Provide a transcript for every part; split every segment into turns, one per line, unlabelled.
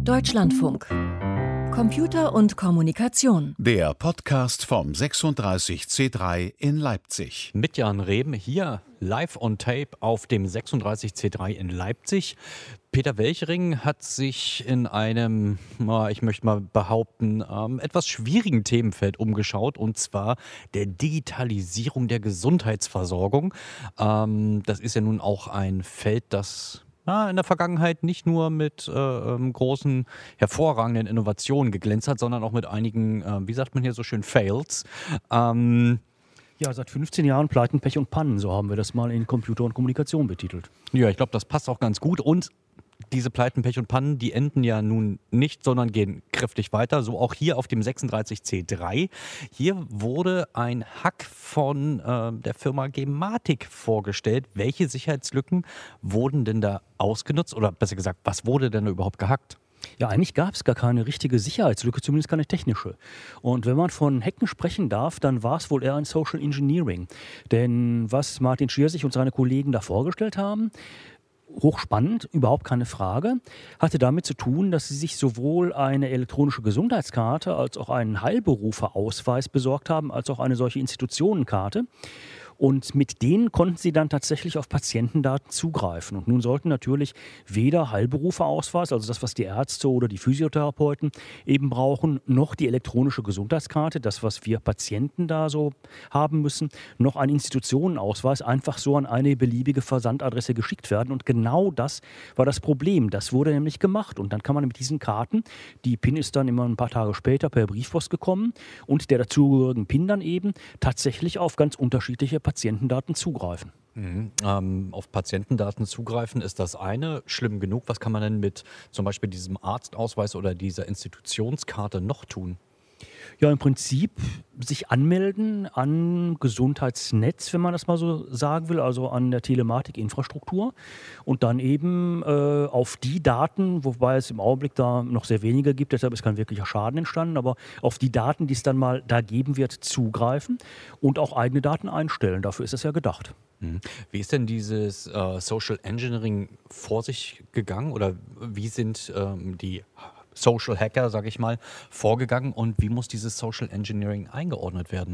Deutschlandfunk. Computer und Kommunikation.
Der Podcast vom 36C3 in Leipzig.
Mit Jan Rehm hier live on tape auf dem 36C3 in Leipzig. Peter Welchering hat sich in einem, ich möchte mal behaupten, etwas schwierigen Themenfeld umgeschaut, und zwar der Digitalisierung der Gesundheitsversorgung. Das ist ja nun auch ein Feld, das in der Vergangenheit nicht nur mit großen, hervorragenden Innovationen geglänzt hat, sondern auch mit einigen, wie sagt man hier so schön, Fails.
Ja, seit 15 Jahren Pleiten, Pech und Pannen, so haben wir das mal in Computer und Kommunikation betitelt.
Ja, ich glaube, das passt auch ganz gut. Und diese Pleiten, Pech und Pannen, die enden ja nun nicht, sondern gehen kräftig weiter. So auch hier auf dem 36C3. Hier wurde ein Hack von der Firma Gematik vorgestellt. Welche Sicherheitslücken wurden denn da ausgenutzt? Oder besser gesagt, was wurde denn da überhaupt gehackt?
Ja, eigentlich gab es gar keine richtige Sicherheitslücke, zumindest keine technische. Und wenn man von Hacken sprechen darf, dann war es wohl eher ein Social Engineering. Denn was Martin Schiersig und seine Kollegen da vorgestellt haben, hochspannend, überhaupt keine Frage, hatte damit zu tun, dass sie sich sowohl eine elektronische Gesundheitskarte als auch einen Heilberuferausweis besorgt haben, als auch eine solche Institutionenkarte. Und mit denen konnten sie dann tatsächlich auf Patientendaten zugreifen. Und nun sollten natürlich weder Heilberuferausweis, also das, was die Ärzte oder die Physiotherapeuten eben brauchen, noch die elektronische Gesundheitskarte, das, was wir Patienten da so haben müssen, noch ein Institutionenausweis einfach so an eine beliebige Versandadresse geschickt werden. Und genau das war das Problem. Das wurde nämlich gemacht. Und dann kann man mit diesen Karten, die PIN ist dann immer ein paar Tage später per Briefpost gekommen und der dazugehörigen PIN dann eben tatsächlich auf ganz unterschiedliche Patientendaten zugreifen.
Auf Patientendaten zugreifen ist das eine, schlimm genug. Was kann man denn mit zum Beispiel diesem Arztausweis oder dieser Institutionskarte noch tun?
Ja, im Prinzip sich anmelden an Gesundheitsnetz, wenn man das mal so sagen will, also an der Telematikinfrastruktur und dann eben auf die Daten, wobei es im Augenblick da noch sehr wenige gibt, deshalb ist kein wirklicher Schaden entstanden, aber auf die Daten, die es dann mal da geben wird, zugreifen und auch eigene Daten einstellen. Dafür ist es ja gedacht.
Wie ist denn dieses Social Engineering vor sich gegangen oder wie sind die Social Hacker, sage ich mal, vorgegangen und wie muss dieses Social Engineering eingeordnet werden?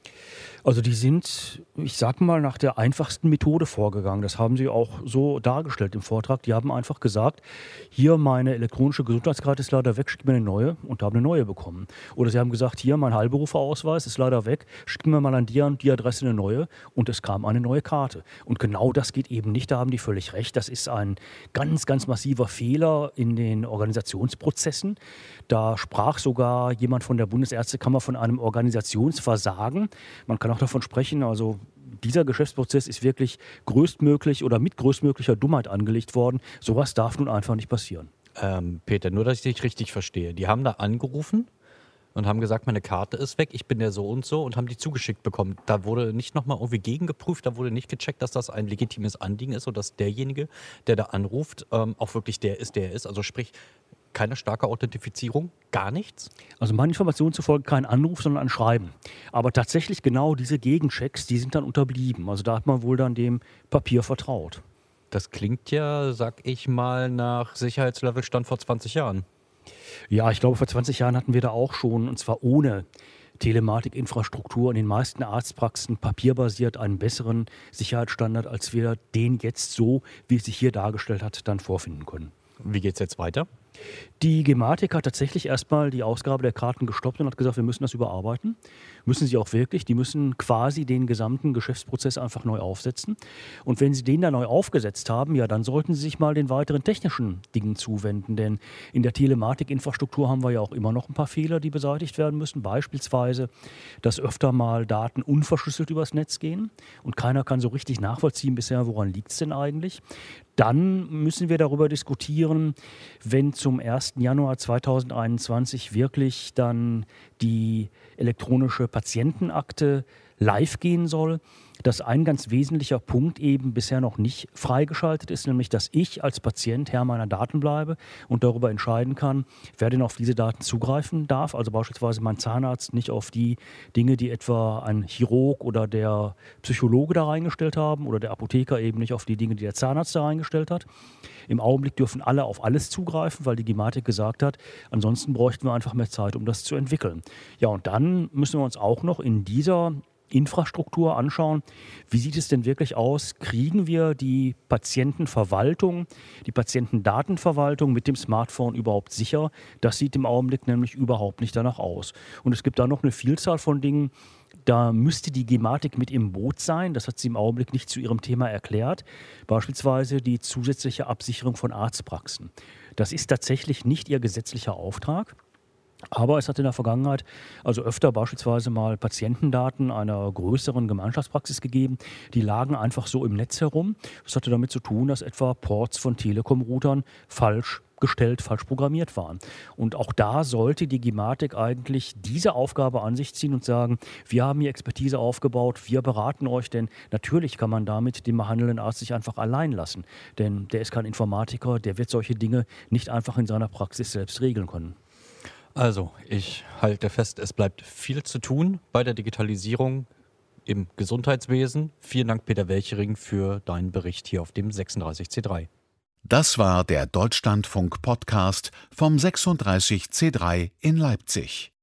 Also die sind, ich sag mal, nach der einfachsten Methode vorgegangen. Das haben sie auch so dargestellt im Vortrag. Die haben einfach gesagt, hier meine elektronische Gesundheitskarte ist leider weg, schickt mir eine neue, und haben eine neue bekommen. Oder sie haben gesagt, hier mein Heilberuferausweis ist leider weg, schickt mir mal an die und die Adresse eine neue, und es kam eine neue Karte. Und genau das geht eben nicht, da haben die völlig recht. Das ist ein ganz, ganz massiver Fehler in den Organisationsprozessen. Da sprach sogar jemand von der Bundesärztekammer von einem Organisationsversagen. Man kann auch davon sprechen, also dieser Geschäftsprozess ist wirklich größtmöglich oder mit größtmöglicher Dummheit angelegt worden. Sowas darf nun einfach nicht passieren.
Peter, nur dass ich dich richtig verstehe. Die haben da angerufen und haben gesagt, meine Karte ist weg, ich bin der so und haben die zugeschickt bekommen. Da wurde nicht nochmal irgendwie gegengeprüft, da wurde nicht gecheckt, dass das ein legitimes Anliegen ist und dass derjenige, der da anruft, auch wirklich der ist. Also sprich, keine starke Authentifizierung, gar nichts?
Also meinen Informationen zufolge kein Anruf, sondern ein Schreiben. Aber tatsächlich genau diese Gegenchecks, die sind dann unterblieben. Also da hat man wohl dann dem Papier vertraut.
Das klingt ja, sag ich mal, nach Sicherheitslevelstand vor 20 Jahren.
Ja, ich glaube, vor 20 Jahren hatten wir da auch schon, und zwar ohne Telematikinfrastruktur in den meisten Arztpraxen papierbasiert einen besseren Sicherheitsstandard, als wir den jetzt so, wie es sich hier dargestellt hat, dann vorfinden können.
Wie geht's jetzt weiter?
Die Gematik hat tatsächlich erstmal die Ausgabe der Karten gestoppt und hat gesagt, wir müssen das überarbeiten. Müssen sie auch wirklich. Die müssen quasi den gesamten Geschäftsprozess einfach neu aufsetzen. Und wenn sie den dann neu aufgesetzt haben, ja, dann sollten sie sich mal den weiteren technischen Dingen zuwenden. Denn in der Telematikinfrastruktur haben wir ja auch immer noch ein paar Fehler, die beseitigt werden müssen. Beispielsweise, dass öfter mal Daten unverschlüsselt übers Netz gehen und keiner kann so richtig nachvollziehen bisher, woran liegt es denn eigentlich. Dann müssen wir darüber diskutieren, wenn zum 1. Januar 2021 wirklich dann die elektronische Patientenakte live gehen soll, dass ein ganz wesentlicher Punkt eben bisher noch nicht freigeschaltet ist, nämlich dass ich als Patient Herr meiner Daten bleibe und darüber entscheiden kann, wer denn auf diese Daten zugreifen darf. Also beispielsweise mein Zahnarzt nicht auf die Dinge, die etwa ein Chirurg oder der Psychologe da reingestellt haben oder der Apotheker eben nicht auf die Dinge, die der Zahnarzt da reingestellt hat. Im Augenblick dürfen alle auf alles zugreifen, weil die Gematik gesagt hat, ansonsten bräuchten wir einfach mehr Zeit, um das zu entwickeln. Ja, und dann müssen wir uns auch noch in dieser Infrastruktur anschauen, wie sieht es denn wirklich aus? Kriegen wir die Patientenverwaltung, die Patientendatenverwaltung mit dem Smartphone überhaupt sicher? Das sieht im Augenblick nämlich überhaupt nicht danach aus. Und es gibt da noch eine Vielzahl von Dingen, da müsste die Gematik mit im Boot sein. Das hat sie im Augenblick nicht zu ihrem Thema erklärt. Beispielsweise die zusätzliche Absicherung von Arztpraxen. Das ist tatsächlich nicht ihr gesetzlicher Auftrag. Aber es hat in der Vergangenheit also öfter beispielsweise mal Patientendaten einer größeren Gemeinschaftspraxis gegeben. Die lagen einfach so im Netz herum. Das hatte damit zu tun, dass etwa Ports von Telekom-Routern falsch gestellt, falsch programmiert waren. Und auch da sollte die Gematik eigentlich diese Aufgabe an sich ziehen und sagen, wir haben hier Expertise aufgebaut, wir beraten euch, denn natürlich kann man damit den behandelnden Arzt sich einfach allein lassen. Denn der ist kein Informatiker, der wird solche Dinge nicht einfach in seiner Praxis selbst regeln können.
Also, ich halte fest, es bleibt viel zu tun bei der Digitalisierung im Gesundheitswesen. Vielen Dank, Peter Welchering, für deinen Bericht hier auf dem 36C3.
Das war der Deutschlandfunk-Podcast vom 36C3 in Leipzig.